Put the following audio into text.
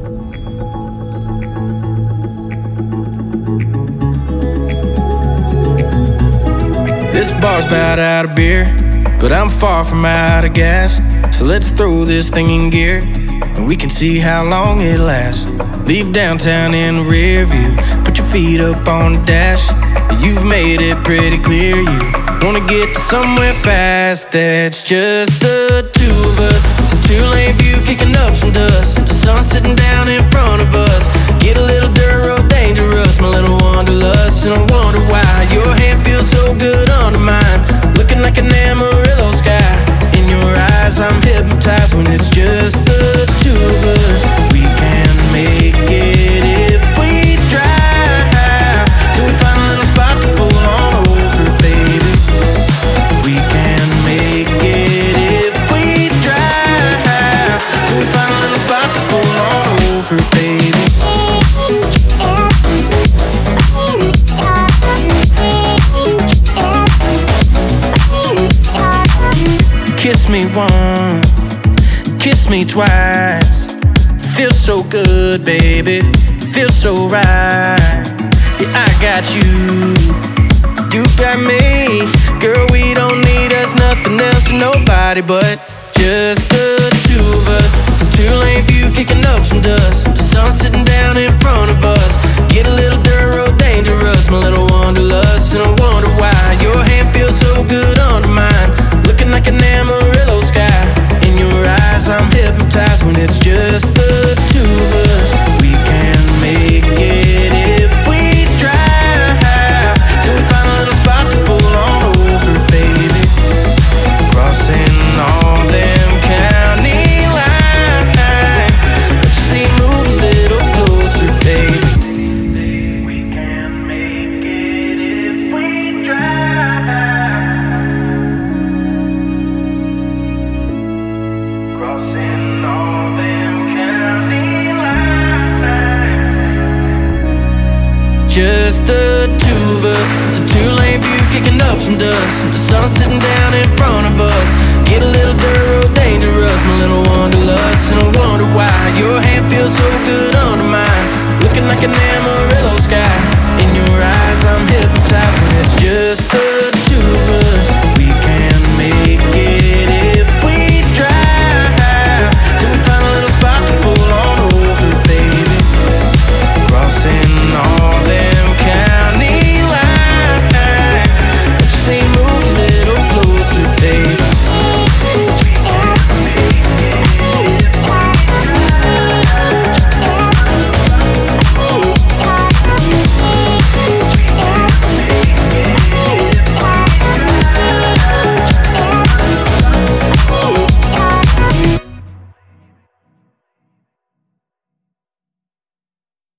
This bar's about out of beer, but I'm far from out of gas. So let's throw this thing in gear, and we can see how long it lasts. Leave downtown in the rear view, put your feet up on the dash. You've made it pretty clear you wanna get to somewhere fast. That's just the two of us, the two-lane view kicking up some dust, the sun sitting down in front of us. Get a little dirt road dangerous, my little wanderlust. And I wonder why your hand feels so good under mine, looking like an Amarillo sky. In your eyes I'm hypnotized when it's just the two of us. We can make it if we drive, till we find a little spot to pull on over, baby. We can make it if we drive, till we find a little spot to pull on over, baby. Kiss me once, kiss me twice. Feels so good, baby, feels so right. Yeah, I got you, you got me. Girl, we don't need us, nothing else or nobody but just the two of us. The two-lane view kicking up some dust, the sun sitting down in front of us. Get a little dirt road dangerous, my little wanderlust. And I wonder why your hand feels so good under mine, looking like an Amarillo sky. In your eyes I'm hypnotized when it's just the two of us. We can make it if we drive, till we find a little spot to pull on over, baby. Crossing all them county lines, but you see, move a little closer, baby. We can make it if we drive. Crossing all them county lines. Just the two of us, the two-lane view kicking up some dust, the sun sitting down in front of us. Get a little dirt road dangerous, my little wanderlust. And I wonder why your